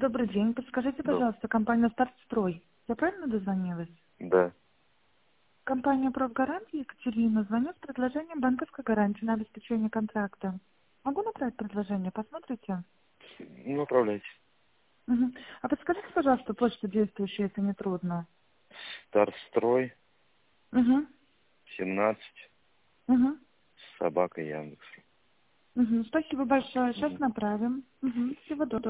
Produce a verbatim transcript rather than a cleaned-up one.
Добрый день. Подскажите, Да. пожалуйста, компания «Стартстрой». Я правильно дозвонилась? Да. Компания «Профгарант» Екатерина звонит с предложением банковской гарантии на обеспечение контракта. Могу направить предложение? Посмотрите. Ну, направляйте. Мгм. А подскажите, пожалуйста, почту действующую, если не трудно. Старстрой Угу. семнадцать, Угу. собака Яндекс. Угу. Спасибо большое. Сейчас Мгм. направим. Угу. Всего доброго.